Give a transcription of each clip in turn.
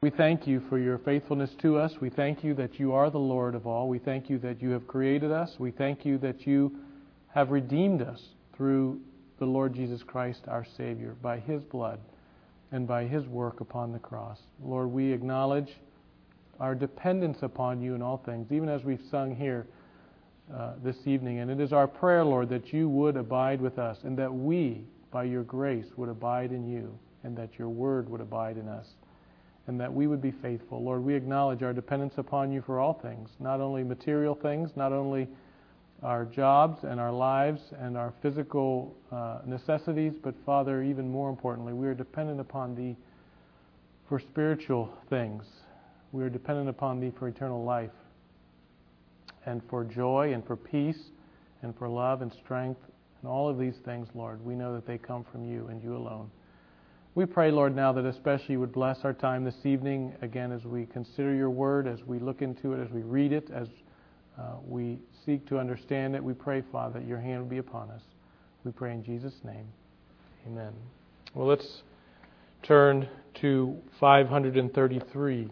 We thank you for your faithfulness to us. We thank you that you are the Lord of all. We thank you that you have created us. We thank you that you have redeemed us through the Lord Jesus Christ, our Savior, by His blood and by His work upon the cross. Lord, we acknowledge our dependence upon you in all things, even as we've sung here this evening. And it is our prayer, Lord, that you would abide with us and that we, by your grace, would abide in you and that your word would abide in us and that we would be faithful. Lord, we acknowledge our dependence upon you for all things, not only material things, not only our jobs and our lives and our physical necessities, but Father, even more importantly, we are dependent upon thee for spiritual things. We are dependent upon thee for eternal life and for joy and for peace and for love and strength and all of these things, Lord. We know that they come from you and you alone. We pray, Lord, now that especially you would bless our time this evening, again, as we consider your word, as we look into it, as we read it, as we seek to understand it. We pray, Father, that your hand would be upon us. We pray in Jesus' name. Amen. Well, let's turn to 533.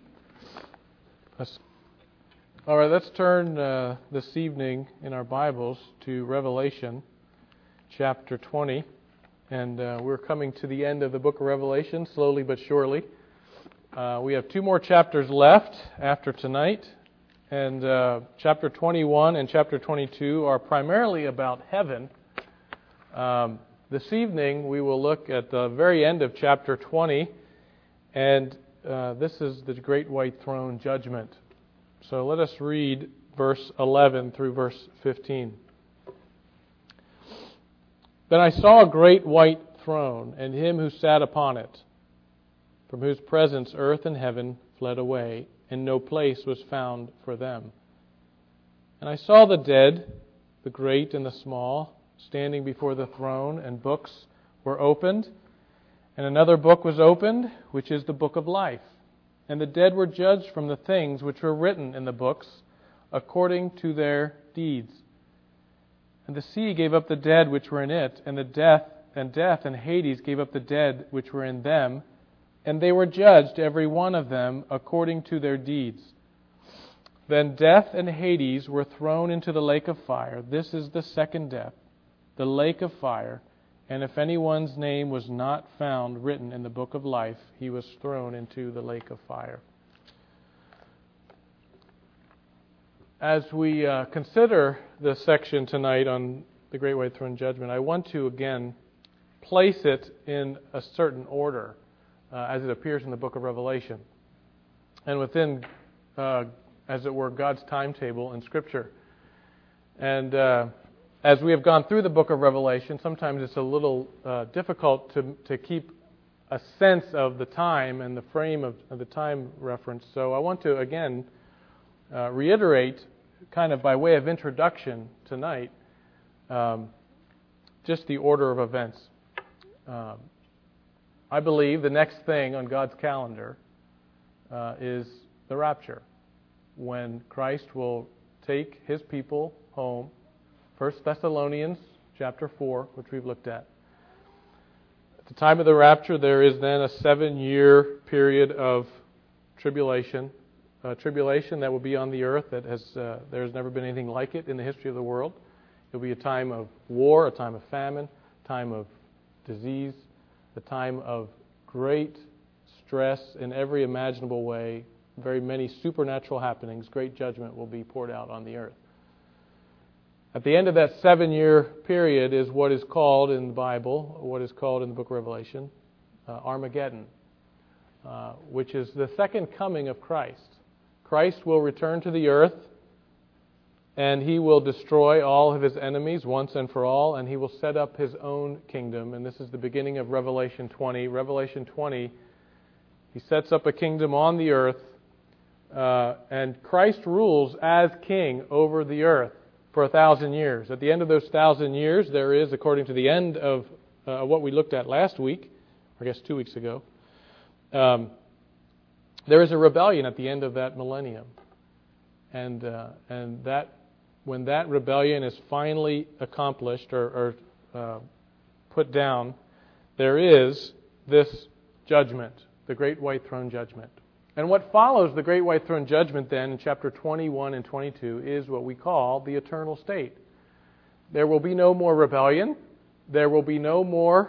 All right, let's turn this evening in our Bibles to Revelation chapter 20. And we're coming to the end of the book of Revelation, slowly but surely. We have 2 more chapters left after tonight. And chapter 21 and chapter 22 are primarily about heaven. This evening we will look at the very end of chapter 20. And this is the great white throne judgment. So let us read verse 11 through verse 15. Then I saw a great white throne, and him who sat upon it, from whose presence earth and heaven fled away, and no place was found for them. And I saw the dead, the great and the small, standing before the throne, and books were opened. And another book was opened, which is the book of life. And the dead were judged from the things which were written in the books, according to their deeds. And the sea gave up the dead which were in it, and death and Hades gave up the dead which were in them, and they were judged, every one of them, according to their deeds. Then death and Hades were thrown into the lake of fire. This is the second death, the lake of fire. And if anyone's name was not found written in the book of life, he was thrown into the lake of fire. As we consider this section tonight on the Great White Throne Judgment, I want to again place it in a certain order as it appears in the book of Revelation and within, as it were, God's timetable in Scripture. And as we have gone through the book of Revelation, sometimes it's a little difficult to keep a sense of the time and the frame of the time reference. So I want to again reiterate, kind of by way of introduction tonight, just the order of events. I believe the next thing on God's calendar is the rapture, when Christ will take His people home. 1 Thessalonians chapter 4, which we've looked at. At the time of the rapture, there is then a 7-year period of tribulation. Tribulation that will be on the earth that there's never been anything like it in the history of the world. It will be a time of war, a time of famine, a time of disease, a time of great stress in every imaginable way, very many supernatural happenings. Great judgment will be poured out on the earth. At the end of that 7-year period is what is called in the Bible, what is called in the book of Revelation, Armageddon, which is the second coming of Christ. Christ will return to the earth, and He will destroy all of His enemies once and for all, and He will set up His own kingdom. And this is the beginning of Revelation 20. Revelation 20, He sets up a kingdom on the earth, and Christ rules as king over the earth for 1,000 years. At the end of those 1,000 years, there is, according to the end of what we looked at last week, or I guess 2 weeks ago, there is a rebellion at the end of that millennium. And that when that rebellion is finally accomplished or put down, there is this judgment the great white throne judgment. And what follows the great white throne judgment then in chapter 21 and 22 is what we call the eternal state. There will be no more rebellion. There will be no more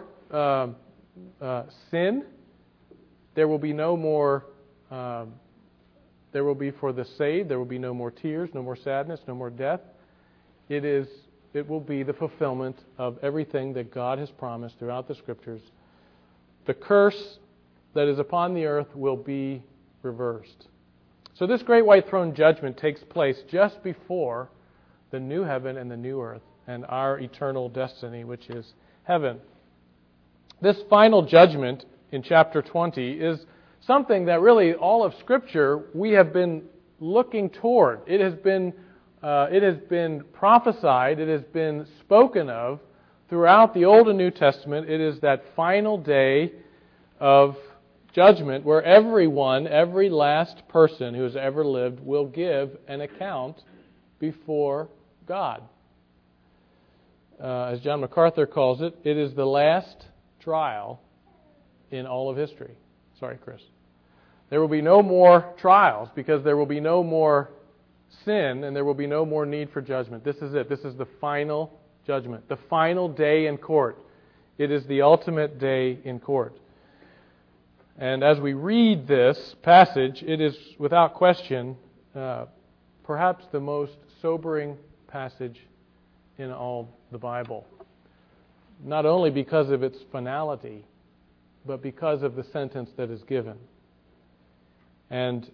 sin. There will be no more, there will be for the saved, there will be no more tears, no more sadness, no more death. It will be the fulfillment of everything that God has promised throughout the Scriptures. The curse that is upon the earth will be reversed. So this great white throne judgment takes place just before the new heaven and the new earth and our eternal destiny, which is heaven. This final judgment in chapter 20 is something that really all of Scripture we have been looking toward. It has been prophesied, it has been spoken of throughout the Old and New Testament. It is that final day of judgment where everyone, every last person who has ever lived will give an account before God. As John MacArthur calls it, it is the last trial in all of history. Sorry, Chris. There will be no more trials because there will be no more sin and there will be no more need for judgment. This is it. This is the final judgment, the final day in court. It is the ultimate day in court. And as we read this passage, it is without question perhaps the most sobering passage in all the Bible. Not only because of its finality, but because of the sentence that is given. And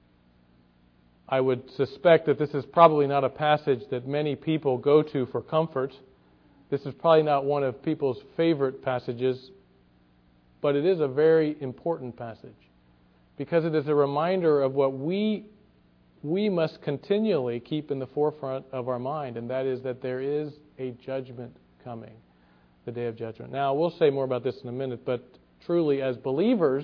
I would suspect that this is probably not a passage that many people go to for comfort. This is probably not one of people's favorite passages, but it is a very important passage because it is a reminder of what we must continually keep in the forefront of our mind, and that is that there is a judgment coming, the day of judgment. Now, we'll say more about this in a minute, but truly as believers,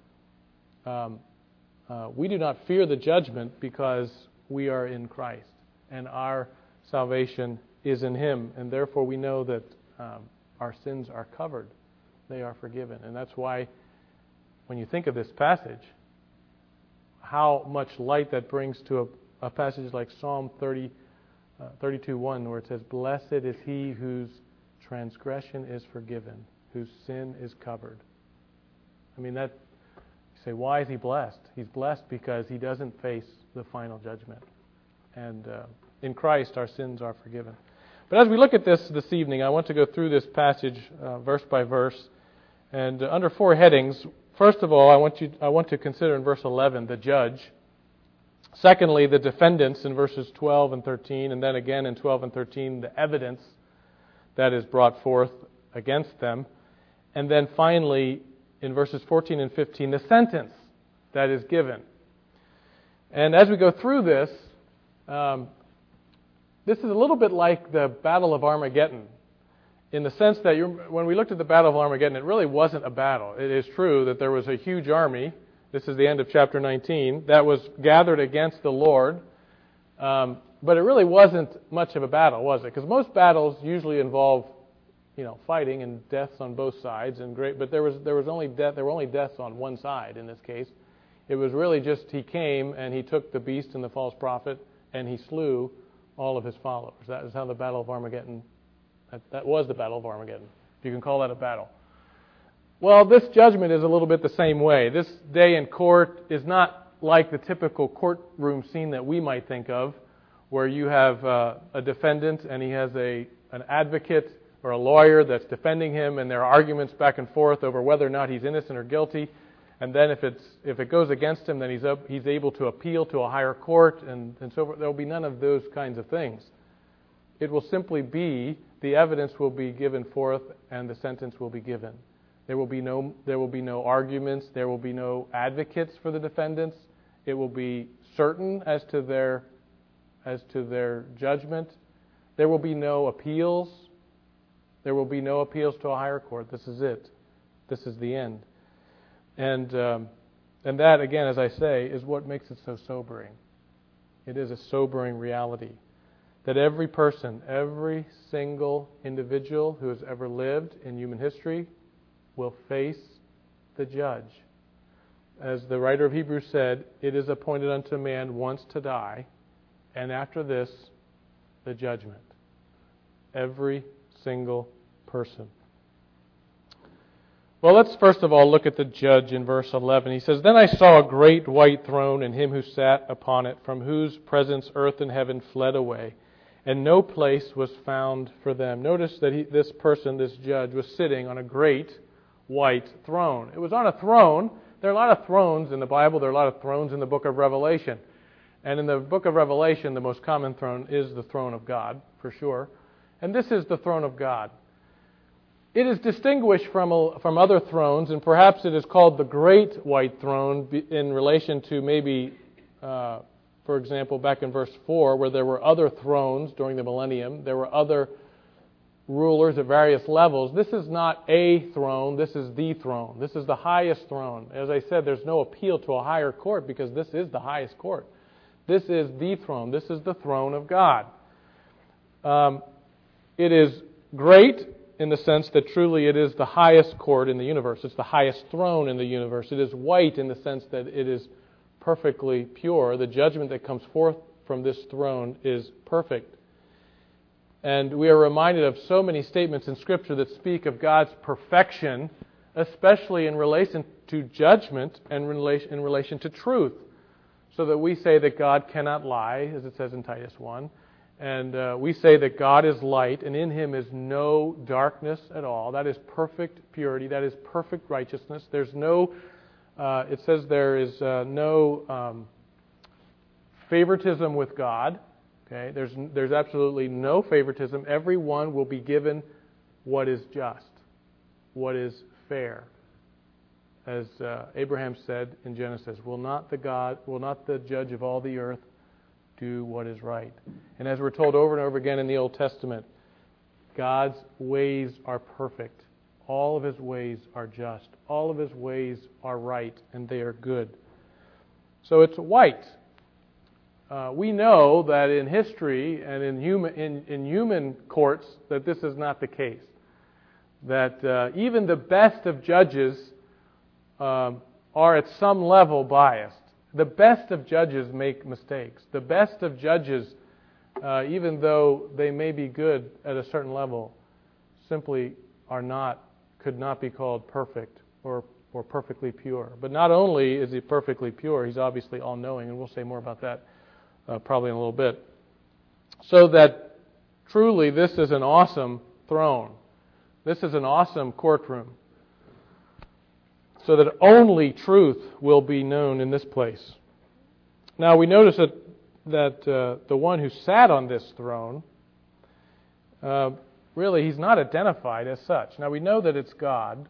we do not fear the judgment because we are in Christ, and our salvation is in Him, and therefore we know that our sins are covered. They are forgiven. And that's why when you think of this passage, how much light that brings to a passage like Psalm 32:1, where it says, "Blessed is he whose transgression is forgiven, whose sin is covered." I mean, that you say, why is he blessed? He's blessed because he doesn't face the final judgment. And in Christ, our sins are forgiven. But as we look at this evening, I want to go through this passage verse by verse. And under four headings, first of all, I want to consider in verse 11 the judge. Secondly, the defendants in verses 12 and 13, and then again in 12 and 13, the evidence that is brought forth against them. And then finally, in verses 14 and 15, the sentence that is given. And as we go through this, this is a little bit like the Battle of Armageddon, in the sense that when we looked at the Battle of Armageddon, it really wasn't a battle. It is true that there was a huge army, this is the end of chapter 19, that was gathered against the Lord, but it really wasn't much of a battle, was it? Because most battles usually involve, fighting and deaths on both sides, but there were only deaths on one side in this case. It was really just he came and he took the beast and the false prophet and he slew all of his followers. That is how the Battle of Armageddon. That was the Battle of Armageddon, if you can call that a battle. Well, this judgment is a little bit the same way. This day in court is not like the typical courtroom scene that we might think of, where you have a defendant and he has an advocate or a lawyer that's defending him, and there are arguments back and forth over whether or not he's innocent or guilty. And then if it goes against him, then he's able to appeal to a higher court, and so forth. There will be none of those kinds of things. It will simply be the evidence will be given forth, and the sentence will be given. There will be no arguments. There will be no advocates for the defendants. It will be certain as to their judgment. There will be no appeals. There will be no appeals to a higher court. This is it. This is the end. And that, again, as I say, is what makes it so sobering. It is a sobering reality that every person, every single individual who has ever lived in human history will face the judge. as the writer of Hebrews said, it is appointed unto man once to die, and after this, the judgment. Every single person. Well, let's first of all look at the judge in verse 11. He says, Then I saw a great white throne and him who sat upon it, from whose presence earth and heaven fled away, and no place was found for them. Notice that this person, this judge, was sitting on a great white throne. It was on a throne. There are a lot of thrones in the Bible. There are a lot of thrones in the book of Revelation. And in the book of Revelation, the most common throne is the throne of God, for sure. And this is the throne of God. It is distinguished from other thrones, and perhaps it is called the Great White Throne in relation to maybe, for example, back in verse 4, where there were other thrones during the millennium. There were other rulers at various levels. This is not a throne. This is the throne. This is the highest throne. As I said, there's no appeal to a higher court because this is the highest court. This is the throne. This is the throne of God. It is great in the sense that truly it is the highest court in the universe. It's the highest throne in the universe. It is white in the sense that it is perfectly pure. The judgment that comes forth from this throne is perfect. And we are reminded of so many statements in Scripture that speak of God's perfection, especially in relation to judgment and in relation to truth. So that we say that God cannot lie, as it says in Titus 1. And we say that God is light, and in Him is no darkness at all. That is perfect purity. That is perfect righteousness. There's no, it says there is no favoritism with God. Okay, there's absolutely no favoritism. Everyone will be given what is just, what is fair. As Abraham said in Genesis, will not the judge of all the earth do what is right? And as we're told over and over again in the Old Testament, God's ways are perfect. All of His ways are just. All of His ways are right, and they are good. So it's white. We know that in history and in human courts that this is not the case. That even the best of judges are at some level biased. The best of judges make mistakes. The best of judges, even though they may be good at a certain level, simply could not be called perfect or perfectly pure. But not only is He perfectly pure, He's obviously all-knowing, and we'll say more about that probably in a little bit. So that truly this is an awesome throne. This is an awesome courtroom. So that only truth will be known in this place. Now we notice that the one who sat on this throne, really he's not identified as such. Now we know that it's God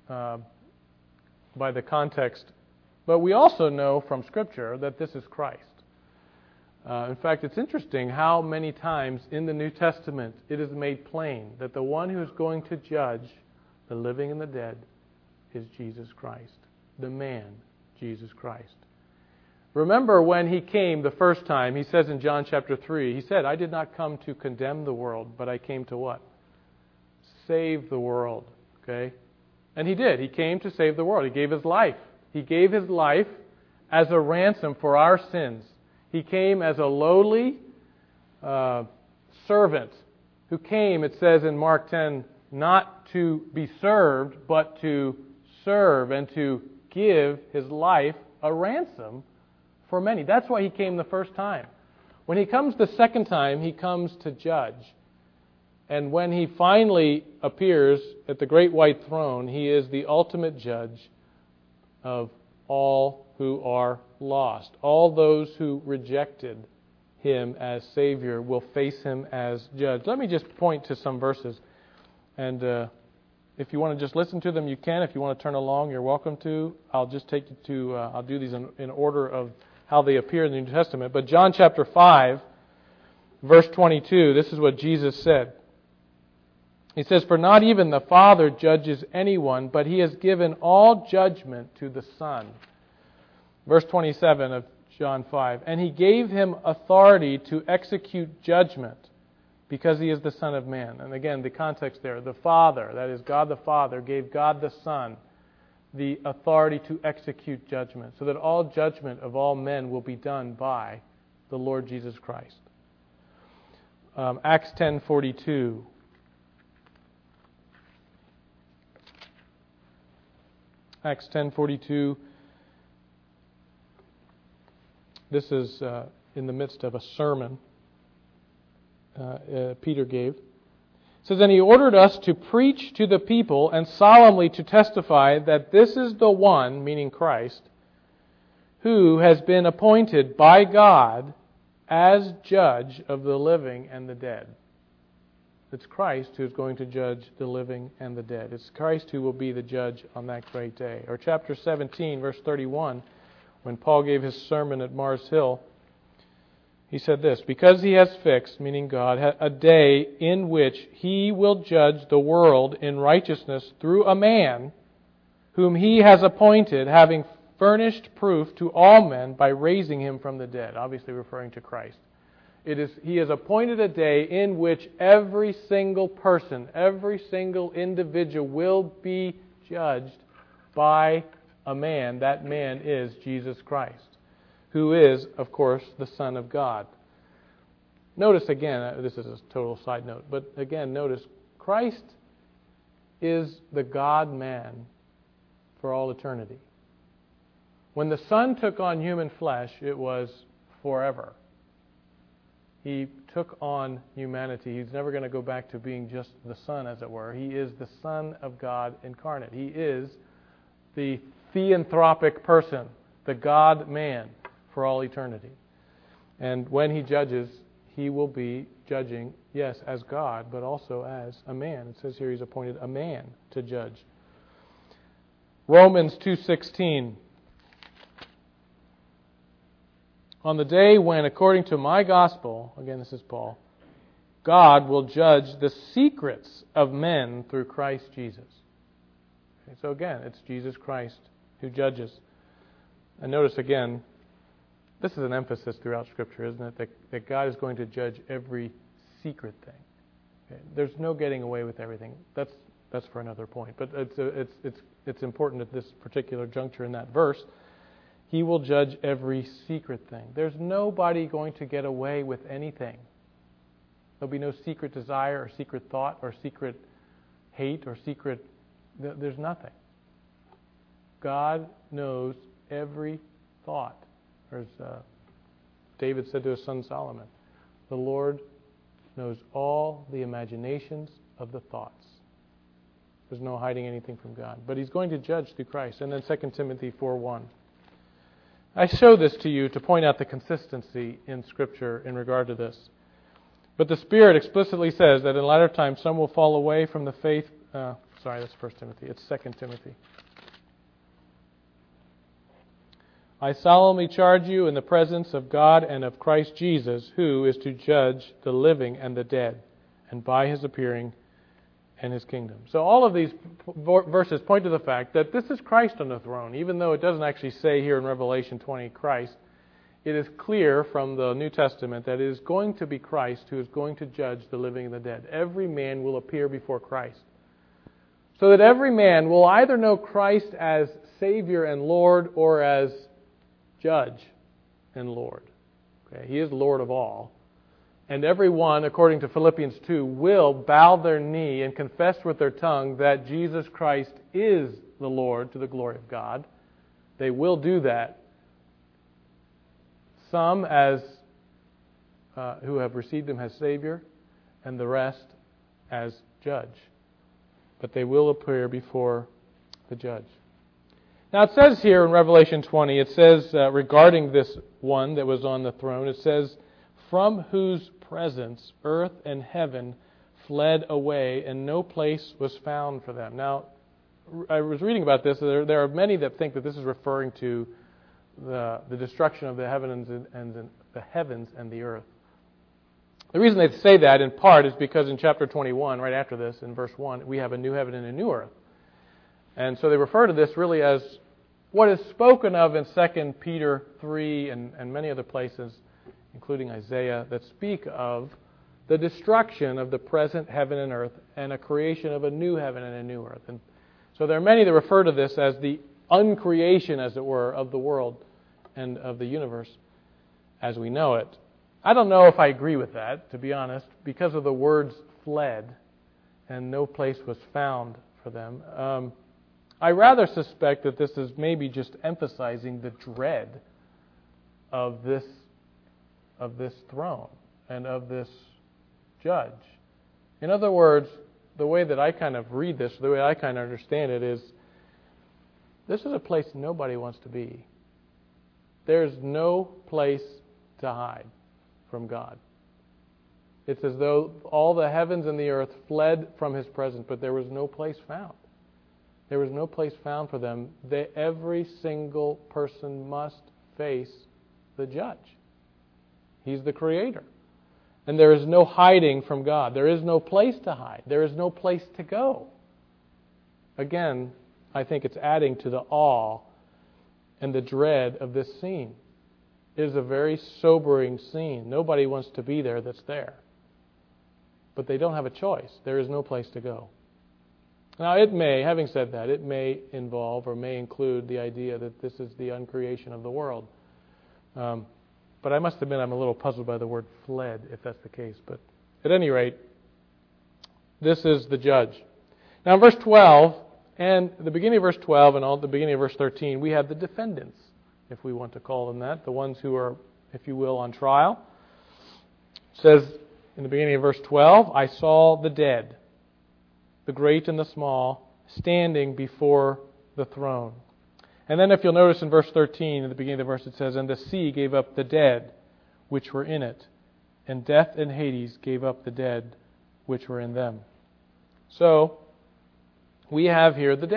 by the context, but we also know from Scripture that this is Christ. In fact, it's interesting how many times in the New Testament it is made plain that the one who is going to judge the living and the dead is Jesus Christ, the man, Jesus Christ. Remember when He came the first time, He says in John chapter 3, He said, I did not come to condemn the world, but I came to what? Save the world. Okay? And He did. He came to save the world. He gave His life. He gave His life as a ransom for our sins. He came as a lowly servant who came, it says in Mark 10, not to be served, but to serve and to give His life a ransom for many. That's why He came the first time. When He comes the second time, He comes to judge. And when He finally appears at the great white throne, He is the ultimate judge of all who are lost. All those who rejected Him as Savior will face Him as judge. Let me just point to some verses. And if you want to just listen to them, you can. If you want to turn along, you're welcome to. I'll just take you to, I'll do these in order of how they appear in the New Testament. But John chapter 5, verse 22, this is what Jesus said. He says, For not even the Father judges anyone, but He has given all judgment to the Son. Verse 27 of John 5, And He gave Him authority to execute judgment, because He is the Son of Man. And again, the context there, the Father, that is God the Father, gave God the Son the authority to execute judgment, so that all judgment of all men will be done by the Lord Jesus Christ. Acts 10:42. Acts 10:42. This is in the midst of a sermon Peter gave. It says, "And he ordered us to preach to the people and solemnly to testify that this is the one," meaning Christ, "who has been appointed by God as judge of the living and the dead." It's Christ who is going to judge the living and the dead. It's Christ who will be the judge on that great day. Or chapter 17, verse 31, when Paul gave his sermon at Mars Hill, he said this, "Because he has fixed," meaning God, "a day in which he will judge the world in righteousness through a man whom he has appointed, having furnished proof to all men by raising him from the dead." Obviously referring to Christ. He has appointed a day in which every single person, every single individual will be judged by a man. That man is Jesus Christ, who is, of course, the Son of God. Notice again, this is a total side note, but again, notice, Christ is the God-man for all eternity. When the Son took on human flesh, it was forever. He took on humanity. He's never going to go back to being just the Son, as it were. He is the Son of God incarnate. He is the theanthropic person, the God-man for all eternity. And when he judges, he will be judging, yes, as God, but also as a man. It says here he's appointed a man to judge. Romans 2:16. "On the day when, according to my gospel," again this is Paul, "God will judge the secrets of men through Christ Jesus." Okay, so again, it's Jesus Christ who judges. And notice again, this is an emphasis throughout Scripture, isn't it? That God is going to judge every secret thing. Okay, there's no getting away with everything. That's for another point. But it's important at this particular juncture in that verse. He will judge every secret thing. There's nobody going to get away with anything. There'll be no secret desire or secret thought or secret hate or secret... There's nothing. God knows every thought. As David said to his son Solomon, "The Lord knows all the imaginations of the thoughts." There's no hiding anything from God. But he's going to judge through Christ. And then 2 Timothy 4:1. I show this to you to point out the consistency in Scripture in regard to this. "But the Spirit explicitly says that in latter times some will fall away from the faith..." That's 1 Timothy. It's 2 Timothy. "I solemnly charge you in the presence of God and of Christ Jesus, who is to judge the living and the dead, and by his appearing and his kingdom." So all of these verses point to the fact that this is Christ on the throne. Even though it doesn't actually say here in Revelation 20 Christ, it is clear from the New Testament that it is going to be Christ who is going to judge the living and the dead. Every man will appear before Christ. So that every man will either know Christ as Savior and Lord or as Judge and Lord. Okay, he is Lord of all. And everyone, according to Philippians 2, will bow their knee and confess with their tongue that Jesus Christ is the Lord to the glory of God. They will do that. Some as who have received Him as Savior, and the rest as Judge. But they will appear before the Judge. Now it says here in Revelation 20, it says regarding this one that was on the throne, it says, "From whose presence earth and heaven fled away, and no place was found for them." Now, I was reading about this. There are many that think that this is referring to the destruction of the heavens and the earth. The reason they say that, in part, is because in chapter 21, right after this, in verse 1, we have a new heaven and a new earth. And so they refer to this really as what is spoken of in 2 Peter 3 and many other places, including Isaiah, that speak of the destruction of the present heaven and earth and a creation of a new heaven and a new earth. And So there are many that refer to this as the uncreation, as it were, of the world and of the universe as we know it. I don't know if I agree with that, to be honest, because of the words fled and no place was found for them. I rather suspect that this is maybe just emphasizing the dread of this throne and of this judge. In other words, the way that I kind of read this, the way I kind of understand it is, this is a place nobody wants to be. There's no place to hide from God. It's as though all the heavens and the earth fled from His presence, but there was no place found. There was no place found for them. Every single person must face the judge. He's the Creator. And there is no hiding from God. There is no place to hide. There is no place to go. Again, I think it's adding to the awe and the dread of this scene. It is a very sobering scene. Nobody wants to be there that's there. But they don't have a choice. There is no place to go. Now, having said that, it may involve or may include the idea that this is the uncreation of the world. But I must admit I'm a little puzzled by the word fled, if that's the case. But at any rate, this is the judge. Now in verse 12, and the beginning of verse 12 and all the beginning of verse 13, we have the defendants, if we want to call them that, the ones who are, if you will, on trial. It says in the beginning of verse 12, I saw the dead, the great and the small, standing before the throne. And then if you'll notice in verse 13, in the beginning of the verse, it says, and the sea gave up the dead which were in it, and death and Hades gave up the dead which were in them. So, we have here the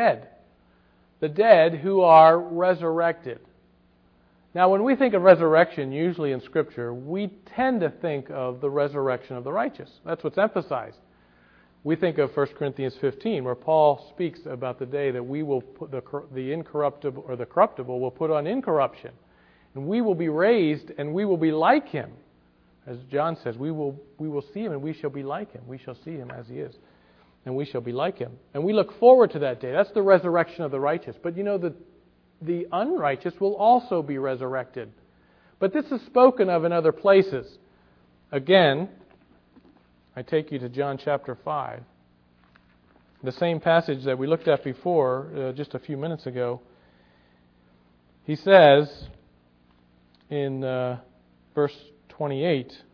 dead who are resurrected. Now, when we think of resurrection, usually in Scripture, we tend to think of the resurrection of the righteous. That's what's emphasized. We think of 1 Corinthians 15, where Paul speaks about the day that we will put the incorruptible or the corruptible will put on incorruption, and we will be raised, and we will be like Him, as John says. We will see Him, and we shall be like Him. We shall see Him as He is, and we shall be like Him. And we look forward to that day. That's the resurrection of the righteous. But you know that the unrighteous will also be resurrected. But this is spoken of in other places. Again, I take you to John chapter 5. The same passage that we looked at before, just a few minutes ago. He says in verse 28, it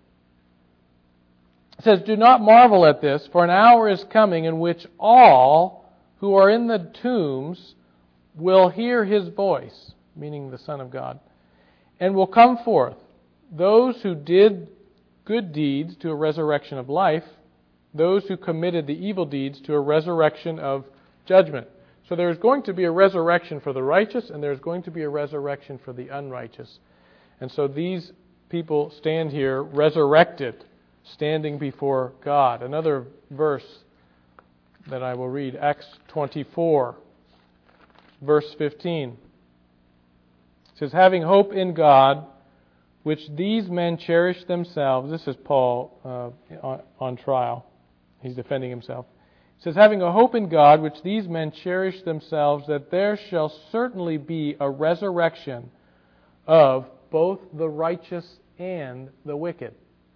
says, do not marvel at this, for an hour is coming in which all who are in the tombs will hear His voice, meaning the Son of God, and will come forth, those who did good deeds to a resurrection of life, those who committed the evil deeds to a resurrection of judgment. So there's going to be a resurrection for the righteous, and there's going to be a resurrection for the unrighteous. And so these people stand here resurrected, standing before God. Another verse that I will read, Acts 24, verse 15. It says, having hope in God, which these men cherish themselves. This is Paul on trial. He's defending himself. It says, having a hope in God, which these men cherish themselves, that there shall certainly be a resurrection of both the righteous and the wicked.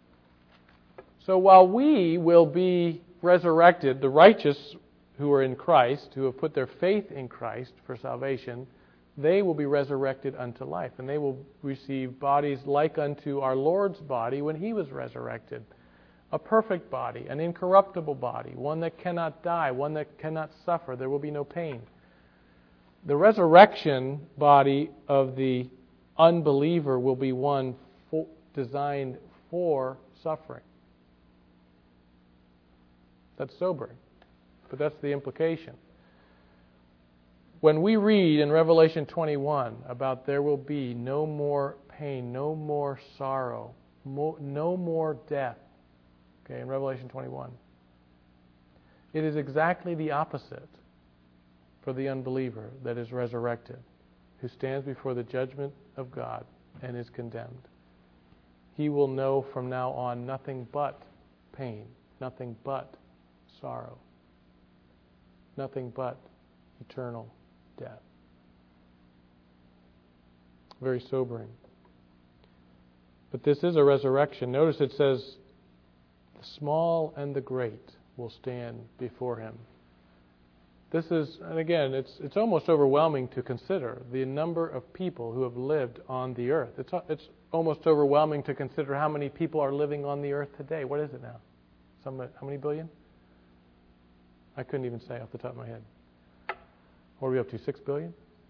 So while we will be resurrected, the righteous who are in Christ, who have put their faith in Christ for salvation, they will be resurrected unto life, and they will receive bodies like unto our Lord's body when He was resurrected. A perfect body, an incorruptible body, one that cannot die, one that cannot suffer. There will be no pain. The resurrection body of the unbeliever will be one designed for suffering. That's sobering, but that's the implication. When we read in Revelation 21 about there will be no more pain, no more sorrow, no more death, okay, in Revelation 21, it is exactly the opposite for the unbeliever that is resurrected, who stands before the judgment of God and is condemned. He will know from now on nothing but pain, nothing but sorrow, nothing but eternal death. Very sobering. But this is a resurrection. Notice it says, the small and the great will stand before Him. This is, and again, it's almost overwhelming to consider the number of people who have lived on the earth. It's almost overwhelming to consider how many people are living on the earth today. What is it now? How many billion? I couldn't even say off the top of my head. What are we up to? 6 billion?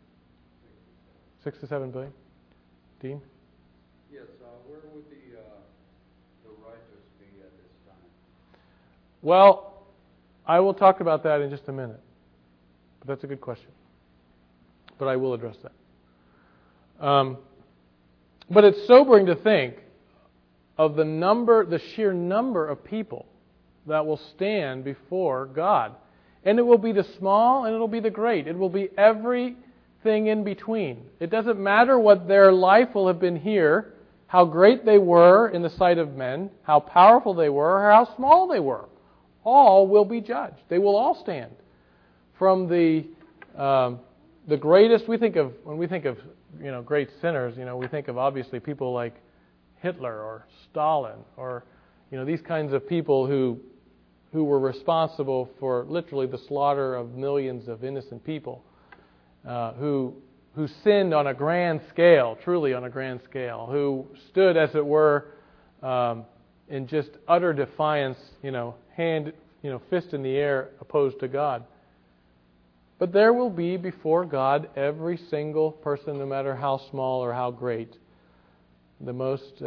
6 to 7 billion? Dean? Yes. Where would the righteous be at this time? Well, I will talk about that in just a minute. But that's a good question. But I will address that. But it's sobering to think of the sheer number of people that will stand before God. And it will be the small and it will be the great. It will be everything in between. It doesn't matter what their life will have been here, how great they were in the sight of men, how powerful they were, or how small they were. All will be judged. They will all stand. From the greatest, when we think of great sinners, we think of obviously people like Hitler or Stalin or these kinds of people who were responsible for literally the slaughter of millions of innocent people, who sinned on a grand scale, truly on a grand scale, who stood, as it were, in just utter defiance, fist in the air, opposed to God. But there will be before God every single person, no matter how small or how great, the most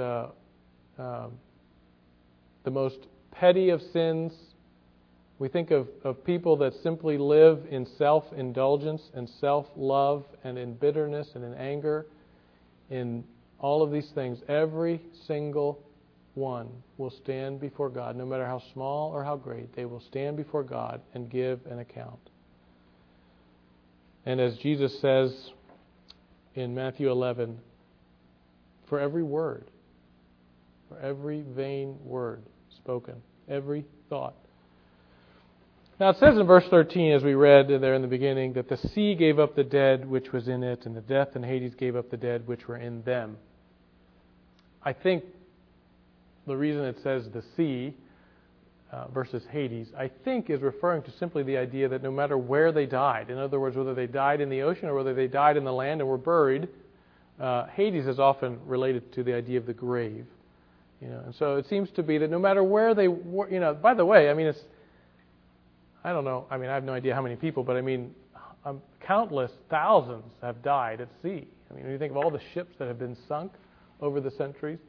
petty of sins. We think of people that simply live in self-indulgence and self-love and in bitterness and in anger, in all of these things. Every single one will stand before God, no matter how small or how great. They will stand before God and give an account. And as Jesus says in Matthew 11, for every word, for every vain word spoken, every thought. Now it says in verse 13, as we read there in the beginning, that the sea gave up the dead which was in it, and the death and Hades gave up the dead which were in them. I think the reason it says the sea versus Hades, I think is referring to simply the idea that no matter where they died, in other words, whether they died in the ocean or whether they died in the land and were buried, Hades is often related to the idea of the grave. And so it seems to be that no matter where they were, by the way, I don't know, I have no idea how many people, but countless thousands have died at sea. When you think of all the ships that have been sunk over the centuries,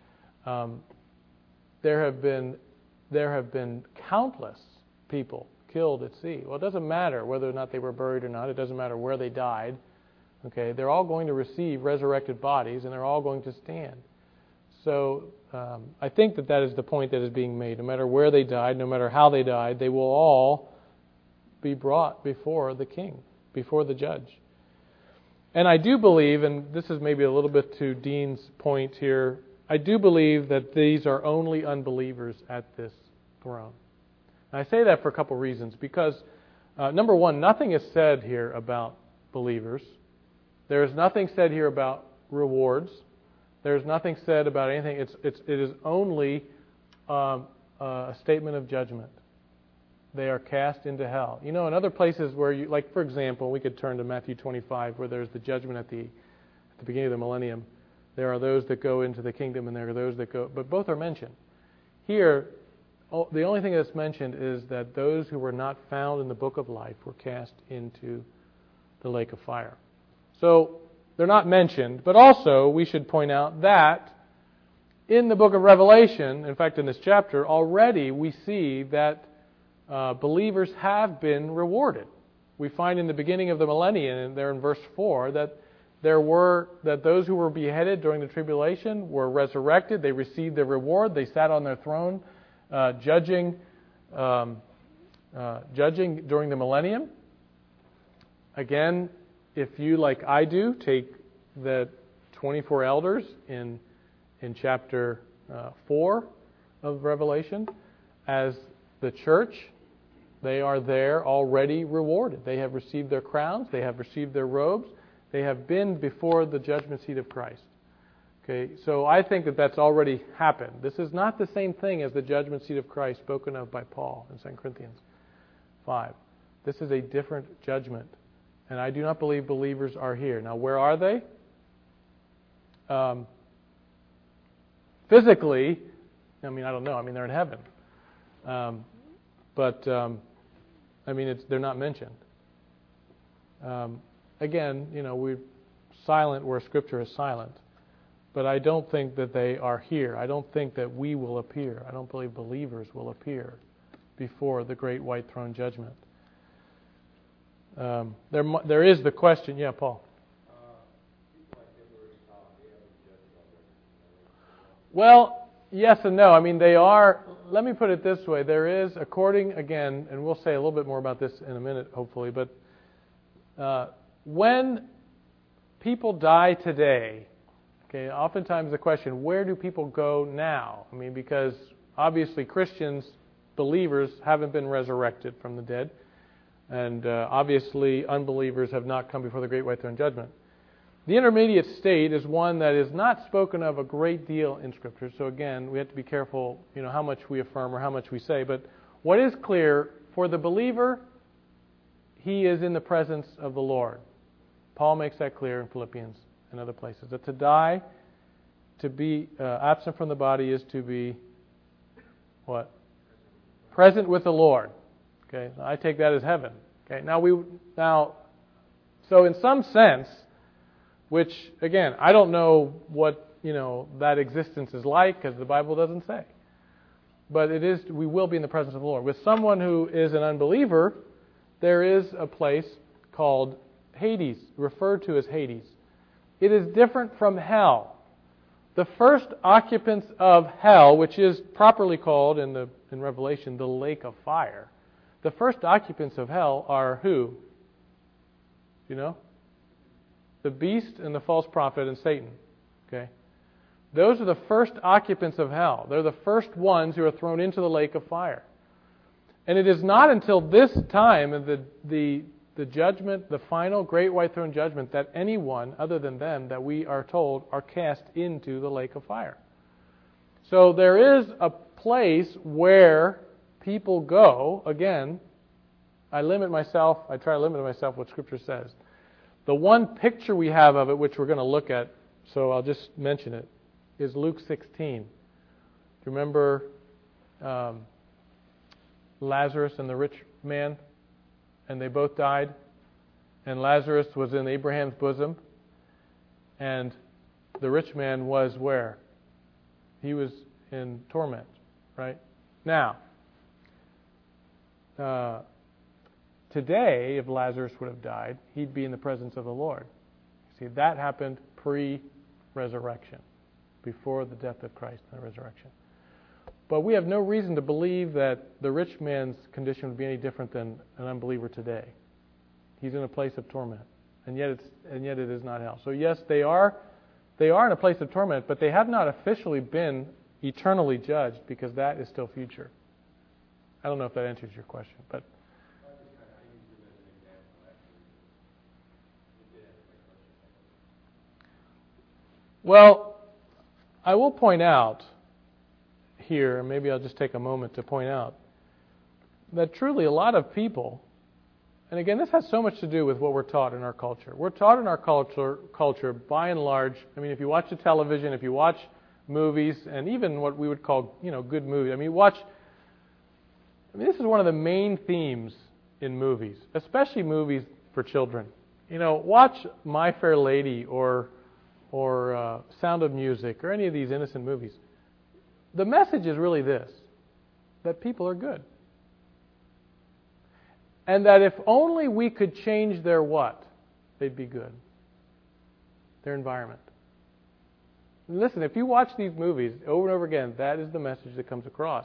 there have been countless people killed at sea. Well, it doesn't matter whether or not they were buried or not. It doesn't matter where they died. Okay, they're all going to receive resurrected bodies, and they're all going to stand. So I think that is the point that is being made. No matter where they died, no matter how they died, they will all be brought before the King, before the judge. And I do believe, and this is maybe a little bit to Dean's point here, I do believe that these are only unbelievers at this throne. And I say that for a couple reasons. Because, number one, nothing is said here about believers. There is nothing said here about rewards. There is nothing said about anything. It is only a statement of judgment. They are cast into hell. In other places where like for example, we could turn to Matthew 25, where there's the judgment at the beginning of the millennium. There are those that go into the kingdom, and there are those that go. But both are mentioned. Here, the only thing that's mentioned is that those who were not found in the book of life were cast into the lake of fire. So they're not mentioned. But also, we should point out that in the book of Revelation, in fact, in this chapter, already we see that believers have been rewarded. We find in the beginning of the millennium, and there in verse 4, that those who were beheaded during the tribulation were resurrected. They received their reward. They sat on their throne, judging during the millennium. Again, if you, like I do, take the 24 elders in chapter 4 of Revelation as the church, They are there already rewarded. They have received their crowns. They have received their robes. They have been before the judgment seat of Christ. Okay, so I think that that's already happened. This is not the same thing as the judgment seat of Christ spoken of by Paul in 2 Corinthians 5. This is a different judgment. And I do not believe believers are here. Now, where are they? Physically, I don't know. They're in heaven. They're not mentioned. Again, we're silent where Scripture is silent. But I don't think that they are here. I don't think that we will appear. I don't believe believers will appear before the great white throne judgment. There is the question. Yeah, Paul. Well, yes and no. They are. Let me put it this way. There is, according, again, and we'll say a little bit more about this in a minute, hopefully, but when people die today, okay, oftentimes the question, where do people go now? Because obviously Christians, believers, haven't been resurrected from the dead, and obviously unbelievers have not come before the great white throne judgment. The intermediate state is one that is not spoken of a great deal in Scripture. So again, we have to be careful, how much we affirm or how much we say. But what is clear, for the believer, he is in the presence of the Lord. Paul makes that clear in Philippians and other places. That to die, to be absent from the body, is to be what? Present with the Lord. Okay, I take that as heaven. Okay, so in some sense, which, again, I don't know what, that existence is like, because the Bible doesn't say. But we will be in the presence of the Lord. With someone who is an unbeliever, there is a place called Hades, referred to as Hades. It is different from hell. The first occupants of hell, which is properly called in Revelation the lake of fire, the first occupants of hell are who? The beast and the false prophet and Satan. Okay? Those are the first occupants of hell. They're the first ones who are thrown into the lake of fire. And it is not until this time, the judgment, the final great white throne judgment, that anyone other than them, that we are told, are cast into the lake of fire. So there is a place where people go. Again, I try to limit myself what Scripture says. The one picture we have of it, which we're going to look at, so I'll just mention it, is Luke 16. Do you remember Lazarus and the rich man? And they both died. And Lazarus was in Abraham's bosom. And the rich man was where? He was in torment, right? Now, today, if Lazarus would have died, he'd be in the presence of the Lord. See, that happened pre-resurrection, before the death of Christ and the resurrection. But we have no reason to believe that the rich man's condition would be any different than an unbeliever today. He's in a place of torment, and yet it is not hell. So yes, they are in a place of torment, but they have not officially been eternally judged, because that is still future. I don't know if that answers your question, but. Well, I will point out here, and maybe I'll just take a moment to point out, that truly a lot of people, and again, this has so much to do with what we're taught in our culture. We're taught in our culture by and large, if you watch the television, if you watch movies, and even what we would call, good movies. This is one of the main themes in movies, especially movies for children. Watch My Fair Lady or Sound of Music, or any of these innocent movies. The message is really this, that people are good. And that if only we could change their what, they'd be good. Their environment. And listen, if you watch these movies over and over again, that is the message that comes across.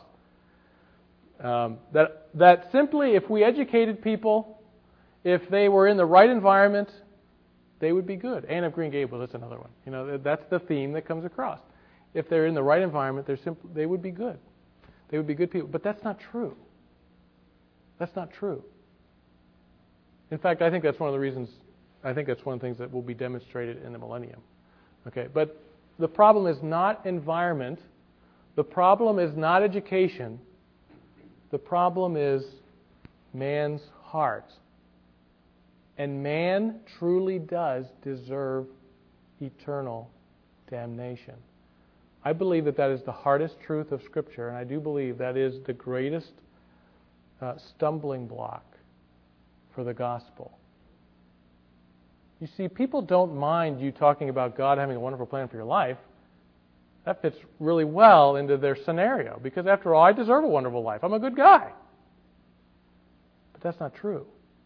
That simply, if we educated people, if they were in the right environment, they would be good. Anne of Green Gables, that's another one. That's the theme that comes across. If they're in the right environment, they would be good. They would be good people. But that's not true. That's not true. In fact, I think that's one of the reasons, I think that's one of the things that will be demonstrated in the millennium. Okay, but the problem is not environment. The problem is not education. The problem is man's heart. And man truly does deserve eternal damnation. I believe that that is the hardest truth of Scripture, and I do believe that is the greatest stumbling block for the gospel. You see, people don't mind you talking about God having a wonderful plan for your life. That fits really well into their scenario, because after all, I deserve a wonderful life. I'm a good guy. But that's not true.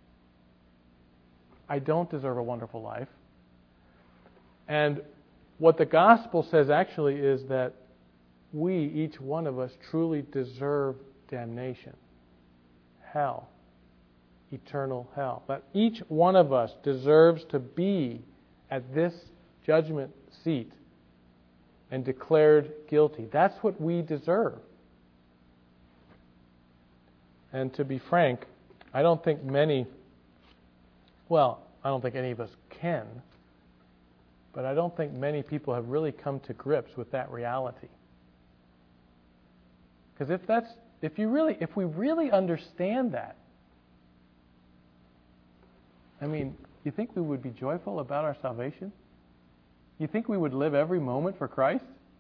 I don't deserve a wonderful life. And what the gospel says actually is that we, each one of us, truly deserve damnation, hell, eternal hell. That each one of us deserves to be at this judgment seat and declared guilty. That's what we deserve. And to be frank, I don't think any of us can, but I don't think many people have really come to grips with that reality. Because if we really understand that, I mean, you think we would be joyful about our salvation? You think we would live every moment for Christ?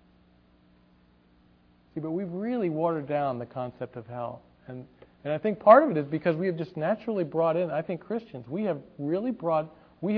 See, but we've really watered down the concept of hell. And I think part of it is because we have just naturally brought in, I think Christians, we have really brought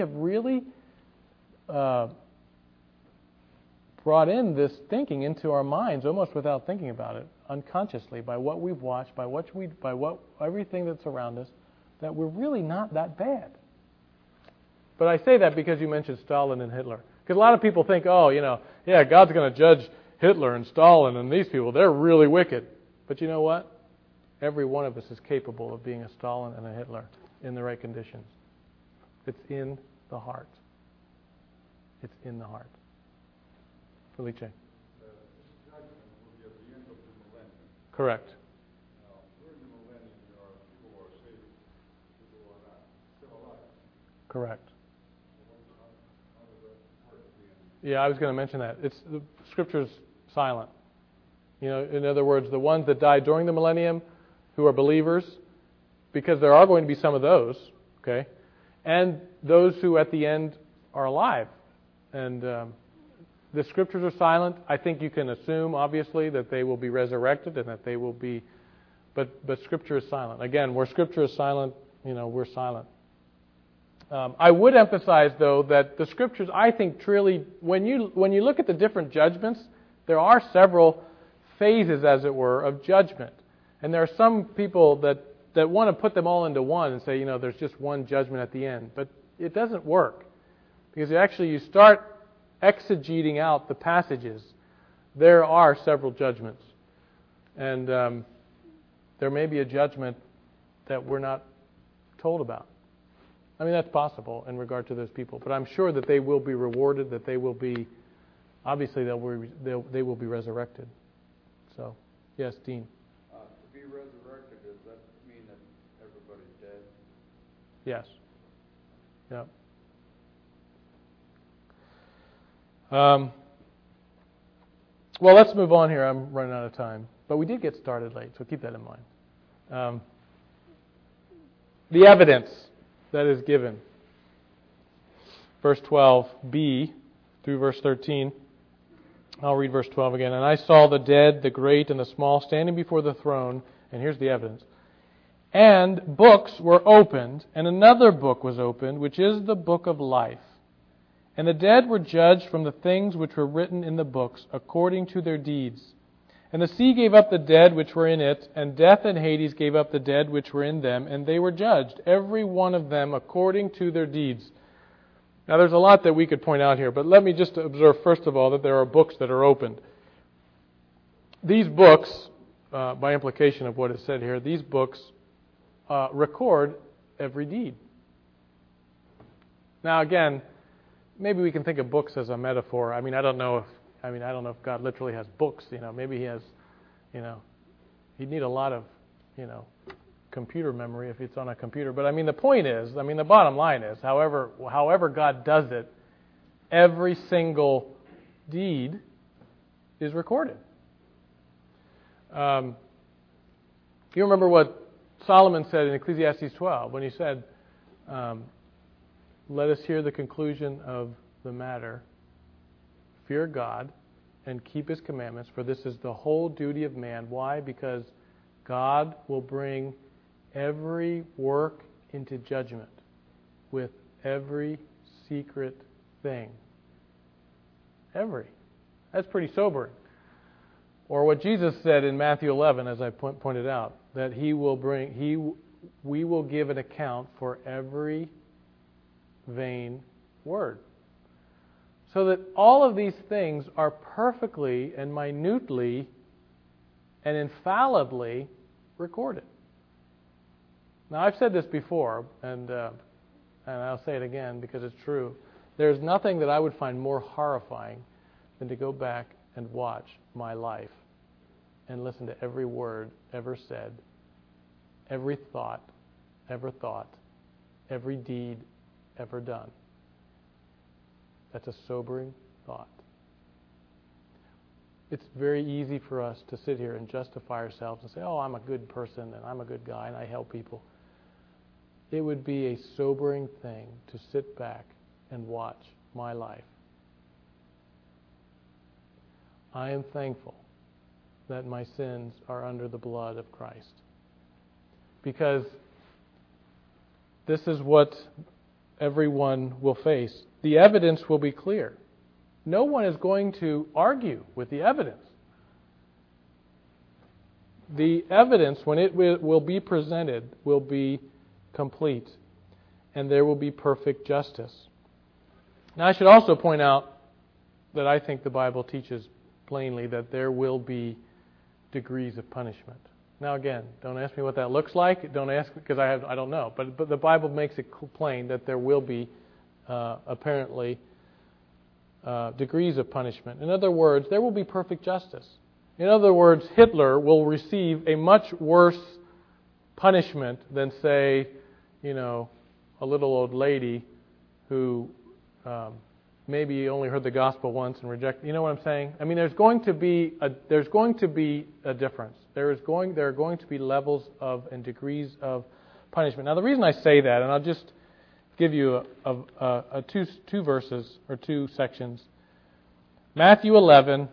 in this thinking into our minds almost without thinking about it, unconsciously, by what we've watched, by everything that's around us, that we're really not that bad. But I say that because you mentioned Stalin and Hitler. Because a lot of people think, God's going to judge Hitler and Stalin and these people. They're really wicked. But you know what? Every one of us is capable of being a Stalin and a Hitler in the right conditions. It's in the heart. It's in the heart. Felice. This judgment will be at the end of the millennium. Correct. Now, during the millennium, there are people who are saved, people who are not, still alive. Correct. How does that work at the end? Yeah, I was going to mention that. The Scripture's silent. In other words, the ones that died during the millennium, who are believers, because there are going to be some of those, okay, and those who at the end are alive. And the Scriptures are silent. I think you can assume, obviously, that they will be resurrected and that they will be, but Scripture is silent. Again, where Scripture is silent, we're silent. I would emphasize, though, that the Scriptures, I think, truly, when you look at the different judgments, there are several phases, as it were, of judgment. And there are some people that want to put them all into one and say, there's just one judgment at the end. But it doesn't work. Because you start exegeting out the passages, there are several judgments. And there may be a judgment that we're not told about. I mean, that's possible in regard to those people. But I'm sure that they will be rewarded, that they will be, obviously, they will be resurrected. So, yes, Dean. To be resurrected, does that mean that everybody's dead? Yes. Yeah. Well, let's move on here. I'm running out of time. But we did get started late, so keep that in mind. The evidence that is given. Verse 12b through verse 13. I'll read verse 12 again. And I saw the dead, the great and the small, standing before the throne. And here's the evidence. And books were opened, and another book was opened, which is the book of life. And the dead were judged from the things which were written in the books, according to their deeds. And the sea gave up the dead which were in it, and death and Hades gave up the dead which were in them, and they were judged, every one of them according to their deeds. Now there's a lot that we could point out here, but let me just observe first of all that there are books that are opened. These books, by implication of what is said here, these books record every deed. Now again, maybe we can think of books as a metaphor. I don't know if God literally has books. Maybe he has. He'd need a lot of, computer memory if it's on a computer. But I mean, the point is, the bottom line is, however God does it, every single deed is recorded. You remember what Solomon said in Ecclesiastes 12 when he said, let us hear the conclusion of the matter. Fear God and keep His commandments, for this is the whole duty of man. Why? Because God will bring every work into judgment with every secret thing. Every. That's pretty sobering. Or what Jesus said in Matthew 11, as I pointed out, that we will give an account for every vain word. So that all of these things are perfectly and minutely and infallibly recorded. Now, I've said this before, and I'll say it again because it's true. There's nothing that I would find more horrifying than to go back and watch my life and listen to every word ever said, every thought ever thought, every deed ever done. That's a sobering thought. It's very easy for us to sit here and justify ourselves and say, oh, I'm a good person and I'm a good guy and I help people. It would be a sobering thing to sit back and watch my life. I am thankful that my sins are under the blood of Christ. Because this is what everyone will face. The evidence will be clear. No one is going to argue with the evidence. The evidence, when it will be presented, will be complete, and there will be perfect justice. Now, I should also point out that I think the Bible teaches plainly that there will be degrees of punishment. Now, again, don't ask me what that looks like. Don't ask because I don't know. But the Bible makes it plain that there will be apparently degrees of punishment. In other words, there will be perfect justice. In other words, Hitler will receive a much worse punishment than, say, a little old lady who maybe only heard the gospel once and rejected. You know what I'm saying? I mean, there's going to be a difference. There are going to be levels of and degrees of punishment. Now, the reason I say that, and I'll just give you two verses or two sections. Matthew 11,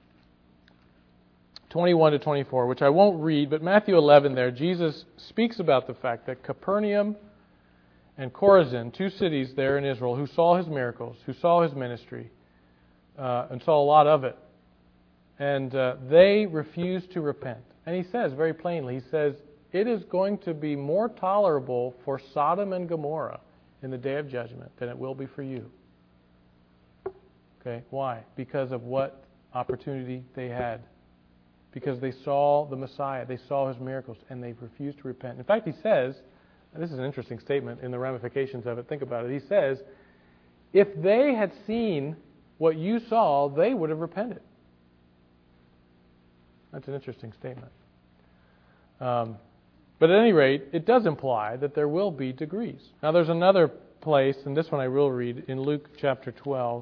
21 to 24, which I won't read, but Matthew 11 there, Jesus speaks about the fact that Capernaum and Chorazin, two cities there in Israel, who saw His miracles, who saw His ministry, and saw a lot of it, and they refused to repent. And He says very plainly, He says, it is going to be more tolerable for Sodom and Gomorrah in the day of judgment than it will be for you. Okay, why? Because of what opportunity they had. Because they saw the Messiah, they saw His miracles, and they refused to repent. In fact, He says, and this is an interesting statement in the ramifications of it, think about it. He says, if they had seen what you saw, they would have repented. That's an interesting statement. But at any rate, it does imply that there will be degrees. Now there's another place, and this one I will read, in Luke chapter 12,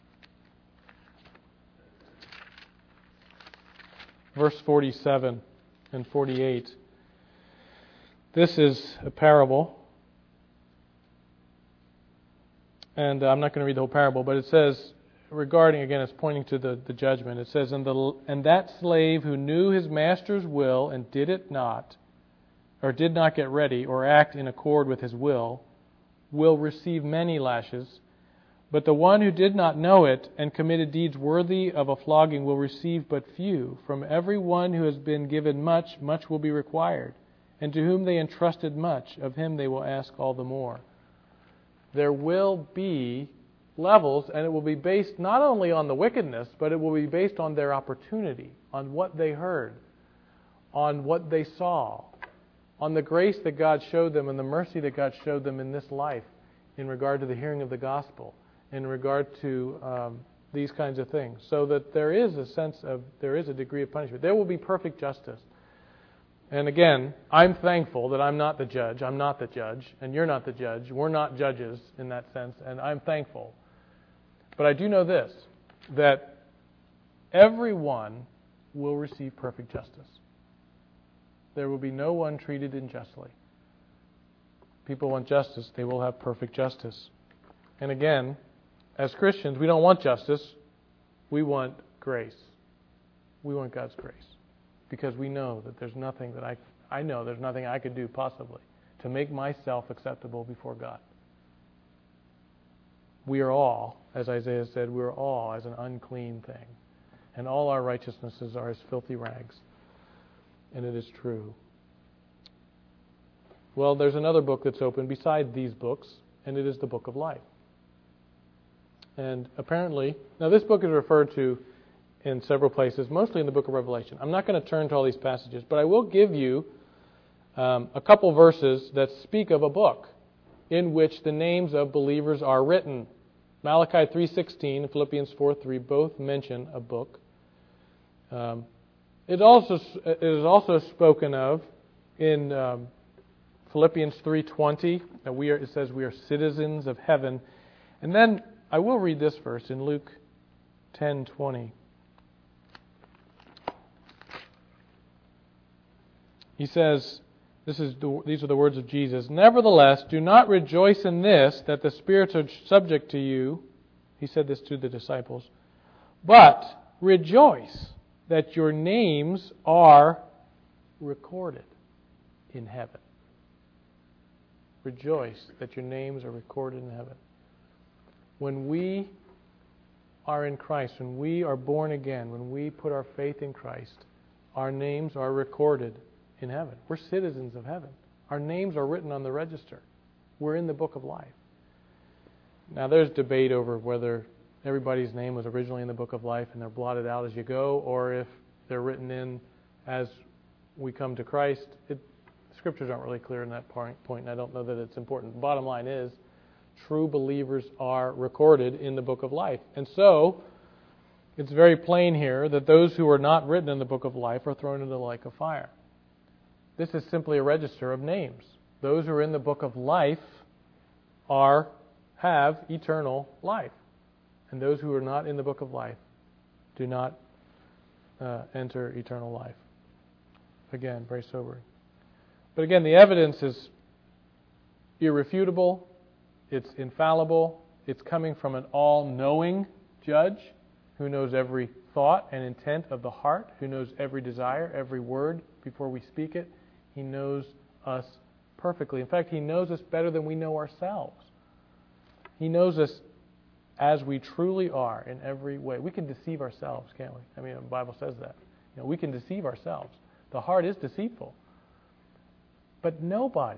verse 47 and 48. This is a parable. And I'm not going to read the whole parable, but it says, regarding, again, it's pointing to the judgment. It says, and that slave who knew his master's will and did it not, or did not get ready or act in accord with his will receive many lashes. But the one who did not know it and committed deeds worthy of a flogging will receive but few. From every one who has been given much, much will be required. And to whom they entrusted much, of him they will ask all the more. There will be levels, and it will be based not only on the wickedness, but it will be based on their opportunity, on what they heard, on what they saw, on the grace that God showed them and the mercy that God showed them in this life in regard to the hearing of the gospel, in regard to these kinds of things. So that there is a sense of, there is a degree of punishment. There will be perfect justice. And again, I'm thankful that I'm not the judge. I'm not the judge, and you're not the judge. We're not judges in that sense, and I'm thankful. But I do know this, that everyone will receive perfect justice. There will be no one treated unjustly. People want justice, they will have perfect justice. And again, as Christians, we don't want justice. We want grace. We want God's grace. Because we know that there's nothing that I know there's nothing I could do possibly to make myself acceptable before God. We are all, as Isaiah said, we are all as an unclean thing. And all our righteousnesses are as filthy rags. And it is true. Well, there's another book that's open beside these books, and it is the book of life. And apparently, now this book is referred to in several places, mostly in the book of Revelation. I'm not going to turn to all these passages, but I will give you a couple verses that speak of a book in which the names of believers are written. Malachi 3:16 and Philippians 4:3 both mention a book. It is also spoken of in Philippians 3:20 that it says we are citizens of heaven. And then I will read this verse in Luke 10:20. He says, these are the words of Jesus. Nevertheless, do not rejoice in this, that the spirits are subject to you. He said this to the disciples. But rejoice that your names are recorded in heaven. Rejoice that your names are recorded in heaven. When we are in Christ, when we are born again, when we put our faith in Christ, our names are recorded in heaven. We're citizens of heaven. Our names are written on the register. We're in the book of life. Now there's debate over whether everybody's name was originally in the book of life and they're blotted out as you go, or if they're written in as we come to Christ. Scriptures aren't really clear in that point, and I don't know that it's important. The bottom line is, true believers are recorded in the book of life. And so, it's very plain here that those who are not written in the book of life are thrown into the lake of fire. This is simply a register of names. Those who are in the book of life have eternal life. And those who are not in the book of life do not enter eternal life. Again, very sobering. But again, the evidence is irrefutable. It's infallible. It's coming from an all-knowing judge who knows every thought and intent of the heart, who knows every desire, every word before we speak it. He knows us perfectly. In fact, He knows us better than we know ourselves. He knows us as we truly are in every way. We can deceive ourselves, can't we? I mean, the Bible says that. We can deceive ourselves. The heart is deceitful. But nobody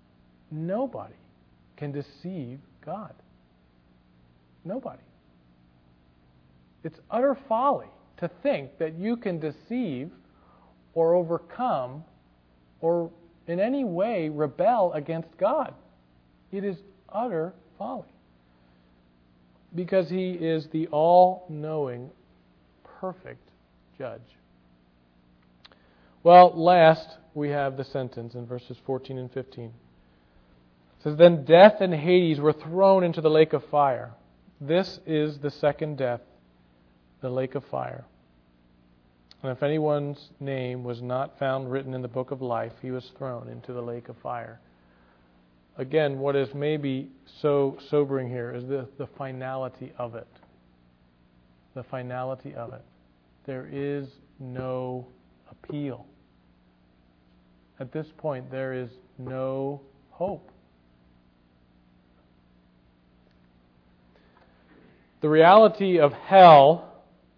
can deceive God. Nobody. It's utter folly to think that you can deceive or overcome or in any way rebel against God. It is utter folly. Because He is the all-knowing, perfect judge. Well, last we have the sentence in verses 14 and 15. It says, Then death and Hades were thrown into the lake of fire. This is the second death, the lake of fire. And if anyone's name was not found written in the book of life, he was thrown into the lake of fire. Again, what is maybe so sobering here is the finality of it. The finality of it. There is no appeal. At this point, there is no hope. The reality of hell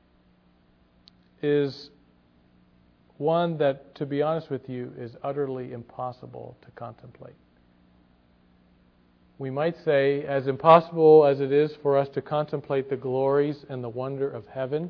is one that, to be honest with you, is utterly impossible to contemplate. We might say, as impossible as it is for us to contemplate the glories and the wonder of heaven,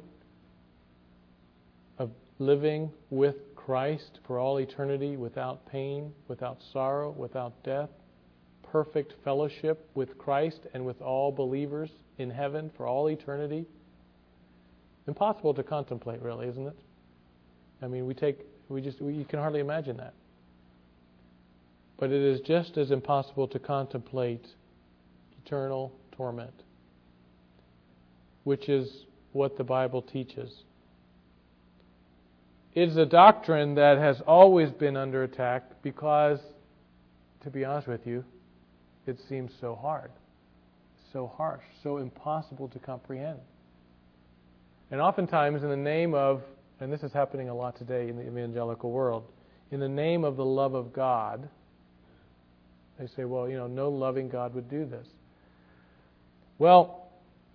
of living with Christ for all eternity without pain, without sorrow, without death, perfect fellowship with Christ and with all believers in heaven for all eternity. Impossible to contemplate, really, isn't it? I mean, we take You can hardly imagine that. But it is just as impossible to contemplate eternal torment, which is what the Bible teaches. It is a doctrine that has always been under attack because, to be honest with you, it seems so hard, so harsh, so impossible to comprehend. And oftentimes in the name of, and this is happening a lot today in the evangelical world, in the name of the love of God, they say, well, no loving God would do this. Well,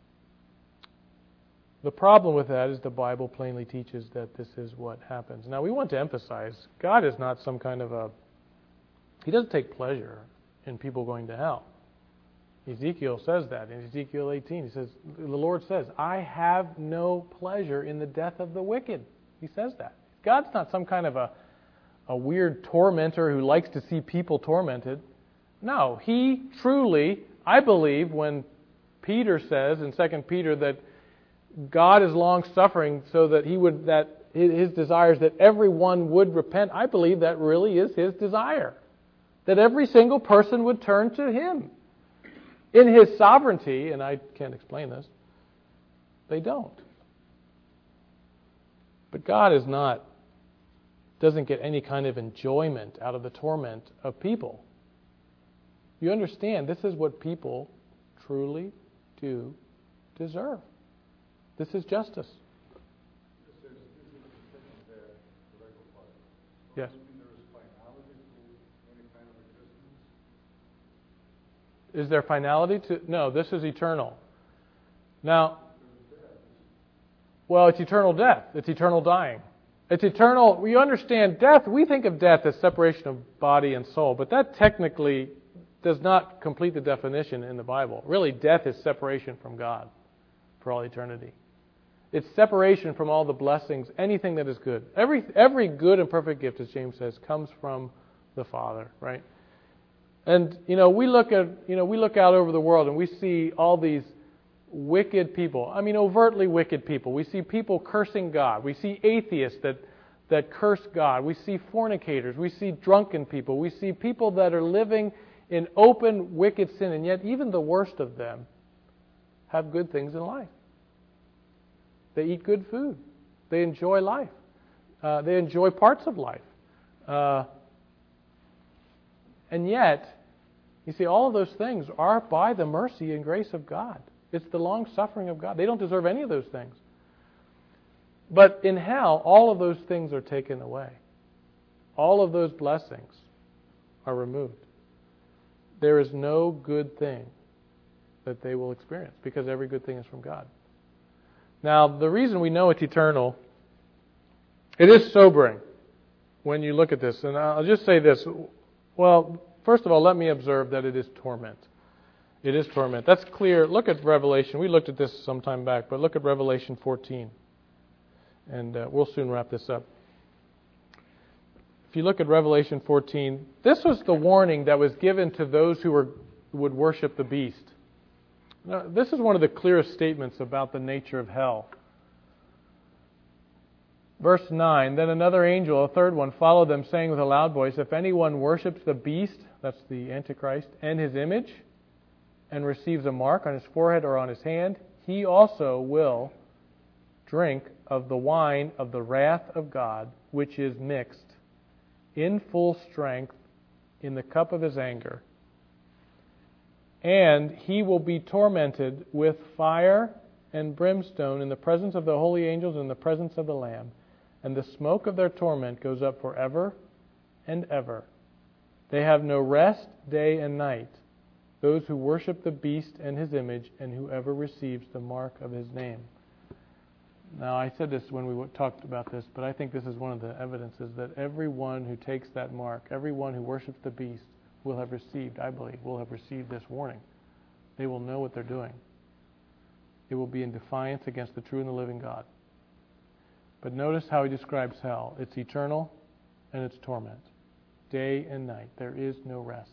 the problem with that is the Bible plainly teaches that this is what happens. Now, we want to emphasize, God is not some kind of He doesn't take pleasure in people going to hell. Ezekiel says that in Ezekiel 18. He says, the Lord says, I have no pleasure in the death of the wicked. He says that. God's not some kind of a weird tormentor who likes to see people tormented. No, He truly, I believe, when Peter says in 2 Peter that God is long-suffering so that His desire is that everyone would repent, I believe that really is His desire. That every single person would turn to Him. In His sovereignty, and I can't explain this, they don't. But God doesn't get any kind of enjoyment out of the torment of people. You understand, this is what people truly do deserve. This is justice. This is the second that I go by. Yes. Do you mean there is finality to any kind of existence? Is there finality to? No, this is eternal. Now, well, it's eternal death. It's eternal dying. It's eternal. You understand, death, we think of death as separation of body and soul, but that technically does not complete the definition in the Bible. Really, death is separation from God for all eternity. It's separation from all the blessings, anything that is good. Every good and perfect gift, as James says, comes from the Father, right? And we look out over the world and we see all these wicked people. I mean, overtly wicked people. We see people cursing God. We see atheists that curse God. We see fornicators. We see drunken people. We see people that are living in open wicked sin, and yet even the worst of them have good things in life. They eat good food. They enjoy life. They enjoy parts of life. And yet, you see, all of those things are by the mercy and grace of God. It's the long-suffering of God. They don't deserve any of those things. But in hell, all of those things are taken away. All of those blessings are removed. There is no good thing that they will experience because every good thing is from God. Now, the reason we know it's eternal, it is sobering when you look at this. And I'll just say this. Well, first of all, let me observe that it is torment. It is torment. That's clear. Look at Revelation. We looked at this some time back, but look at Revelation 14. And we'll soon wrap this up. If you look at Revelation 14, this was the warning that was given to those who would worship the beast. Now, this is one of the clearest statements about the nature of hell. Verse 9, then another angel, a third one, followed them, saying with a loud voice, if anyone worships the beast, that's the Antichrist, and his image, and receives a mark on his forehead or on his hand, he also will drink of the wine of the wrath of God, which is mixed in full strength in the cup of his anger. And he will be tormented with fire and brimstone in the presence of the holy angels and in the presence of the Lamb. And the smoke of their torment goes up forever and ever. They have no rest day and night, those who worship the beast and his image, and whoever receives the mark of his name. Now, I said this when we talked about this, but I think this is one of the evidences that everyone who takes that mark, everyone who worships the beast, will have received, I believe, will have received this warning. They will know what they're doing. It will be in defiance against the true and the living God. But notice how he describes hell. It's eternal and it's torment. Day and night. There is no rest.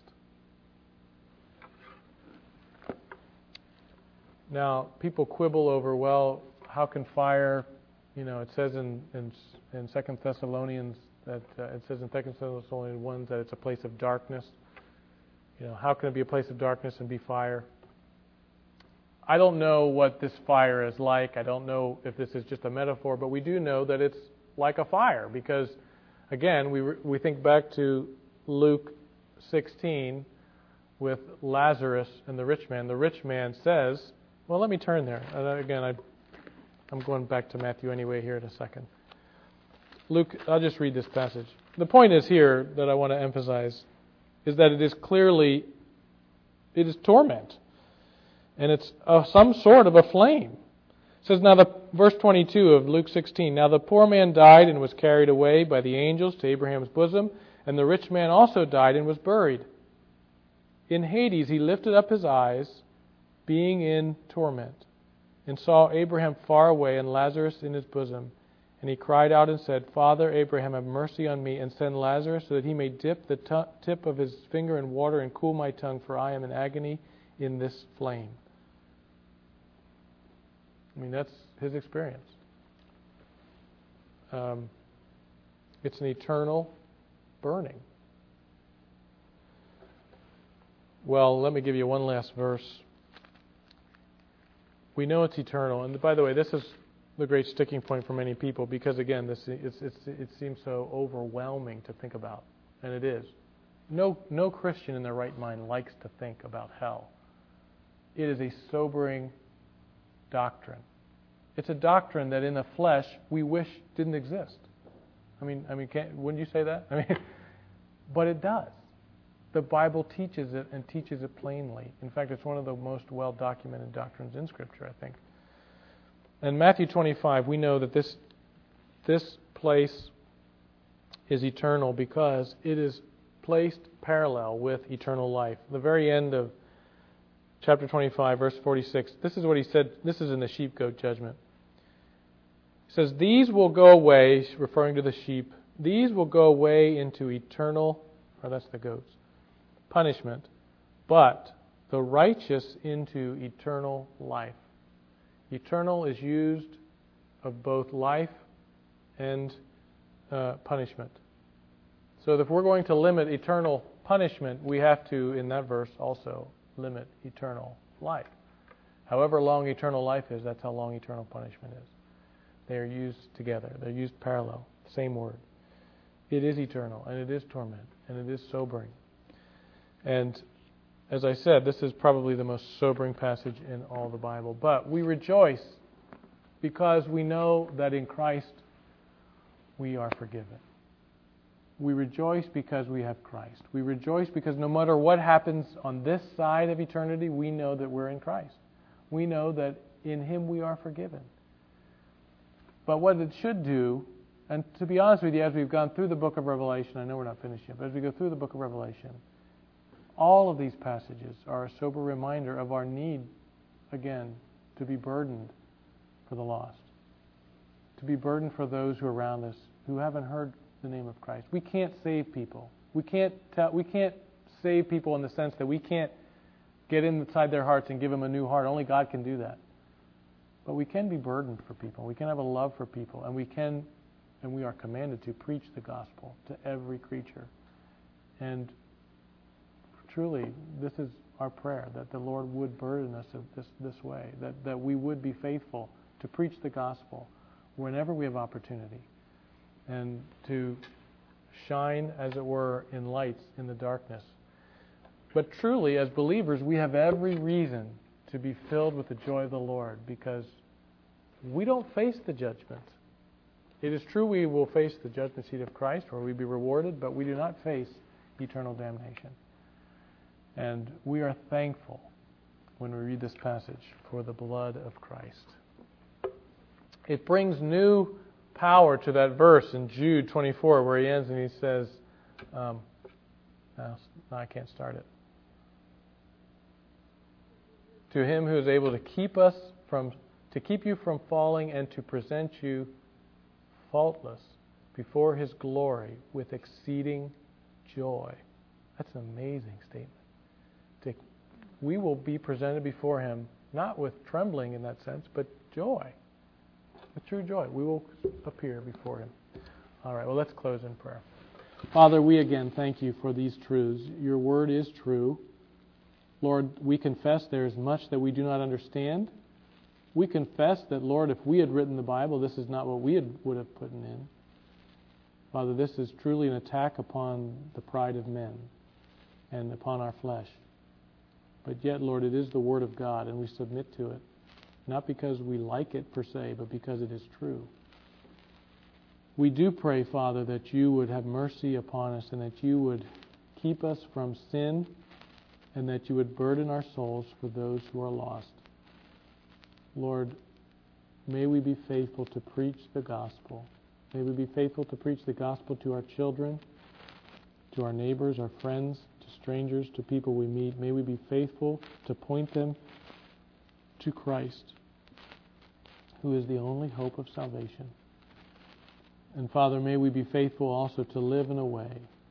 Now, people quibble over, well, how can fire It says in 2 Thessalonians that it says in 2 Thessalonians 1 that it's a place of darkness. How can it be a place of darkness and be fire? I don't know what this fire is like. I don't know if this is just a metaphor, but we do know that it's like a fire because, again, we think back to Luke 16 with Lazarus and the rich man. The rich man says, well, let me turn there. Again, I'm going back to Matthew anyway here in a second. Luke, I'll just read this passage. The point is here that I want to emphasize is that it is torment. And it's some sort of a flame. It says, verse 22 of Luke 16, now the poor man died and was carried away by the angels to Abraham's bosom, and the rich man also died and was buried. In Hades he lifted up his eyes, being in torment, and saw Abraham far away and Lazarus in his bosom. And he cried out and said, Father Abraham, have mercy on me, and send Lazarus so that he may dip the tip of his finger in water and cool my tongue, for I am in agony in this flame. That's his experience. It's an eternal burning. Well, let me give you one last verse. We know it's eternal. And by the way, this is the great sticking point for many people because, again, it seems so overwhelming to think about. And it is. No Christian in their right mind likes to think about hell. It is a sobering doctrine. It's a doctrine that in the flesh we wish didn't exist. Wouldn't you say that? But it does. The Bible teaches it and teaches it plainly. In fact, it's one of the most well-documented doctrines in Scripture, I think. In Matthew 25, we know that this place is eternal because it is placed parallel with eternal life. The very end of chapter 25, verse 46, this is what he said. This is in the sheep-goat judgment. He says, these will go away, referring to the sheep, these will go away into eternal, or that's the goats, punishment, but the righteous into eternal life. Eternal is used of both life and punishment. So if we're going to limit eternal punishment, we have to, in that verse, also limit eternal life. However long eternal life is, that's how long eternal punishment is. They are used together. They're used parallel. Same word. It is eternal, and it is torment, and it is sobering. And as I said, this is probably the most sobering passage in all the Bible. But we rejoice because we know that in Christ we are forgiven. We rejoice because we have Christ. We rejoice because no matter what happens on this side of eternity, we know that we're in Christ. We know that in Him we are forgiven. But what it should do, and to be honest with you, as we've gone through the book of Revelation, I know we're not finished yet, but as we go through the book of Revelation, all of these passages are a sober reminder of our need, again, to be burdened for the lost, to be burdened for those who are around us who haven't heard the name of Christ. We can't save people. We can't save people in the sense that we can't get inside their hearts and give them a new heart. Only God can do that. But we can be burdened for people. We can have a love for people, and we are commanded to preach the gospel to every creature. And truly, this is our prayer, that the Lord would burden us this way, that we would be faithful to preach the gospel whenever we have opportunity, and to shine, as it were, in lights in the darkness. But truly, as believers, we have every reason to be filled with the joy of the Lord, because we don't face the judgment. It is true we will face the judgment seat of Christ, where we be rewarded, but we do not face eternal damnation. And we are thankful when we read this passage for the blood of Christ. It brings new power to that verse in Jude 24, where he ends and he says, no, I can't start it. To Him who is able to keep you from falling and to present you faultless before His glory with exceeding joy. That's an amazing statement. We will be presented before Him, not with trembling in that sense, but joy. with true joy. We will appear before Him. All right, well, let's close in prayer. Father, we again thank You for these truths. Your word is true. Lord, we confess there is much that we do not understand. We confess that, Lord, if we had written the Bible, this is not what we would have put in. Father, this is truly an attack upon the pride of men and upon our flesh. But yet, Lord, it is the Word of God, and we submit to it, not because we like it per se, but because it is true. We do pray, Father, that You would have mercy upon us and that You would keep us from sin and that You would burden our souls for those who are lost. Lord, may we be faithful to preach the gospel. May we be faithful to preach the gospel to our children, to our neighbors, our friends, to strangers, to people we meet. May we be faithful to point them to Christ, who is the only hope of salvation. And Father, may we be faithful also to live in a way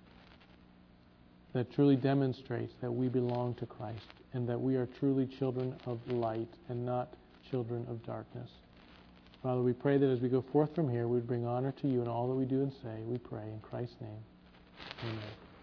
that truly demonstrates that we belong to Christ and that we are truly children of light and not children of darkness. Father, we pray that as we go forth from here, we would bring honor to You in all that we do and say. We pray in Christ's name. Amen.